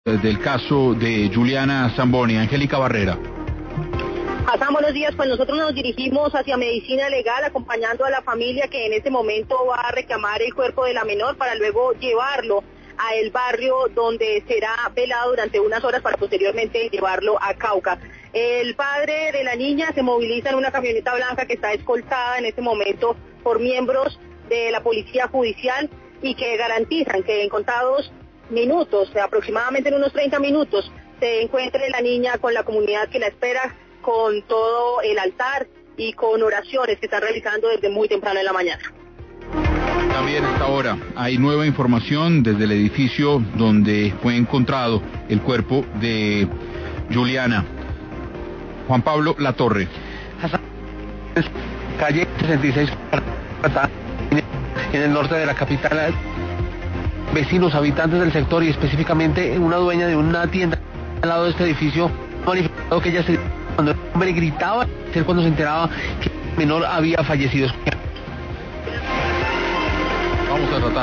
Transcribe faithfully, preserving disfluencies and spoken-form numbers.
del caso de Juliana Zamboni. Angélica Barrera. Hassan, buenos días. Pues nosotros nos dirigimos hacia Medicina Legal, acompañando a la familia que en este momento va a reclamar el cuerpo de la menor para luego llevarlo a el barrio donde será velado durante unas horas para posteriormente llevarlo a Cauca. El padre de la niña se moviliza en una camioneta blanca que está escoltada en este momento por miembros de la Policía Judicial y que garantizan que en contados minutos, aproximadamente en unos treinta minutos, se encuentre la niña con la comunidad que la espera, con todo el altar y con oraciones que están realizando desde muy temprano en la mañana. También a esta hora hay nueva información desde el edificio donde fue encontrado el cuerpo de Juliana. Juan Pablo Latorre. Calle sesenta y seis, en el norte de la capital. Vecinos, habitantes del sector y específicamente una dueña de una tienda al lado de este edificio ha manifestado que ella se cuando el hombre gritaba cuando se enteraba que el menor había fallecido. Vamos a tratar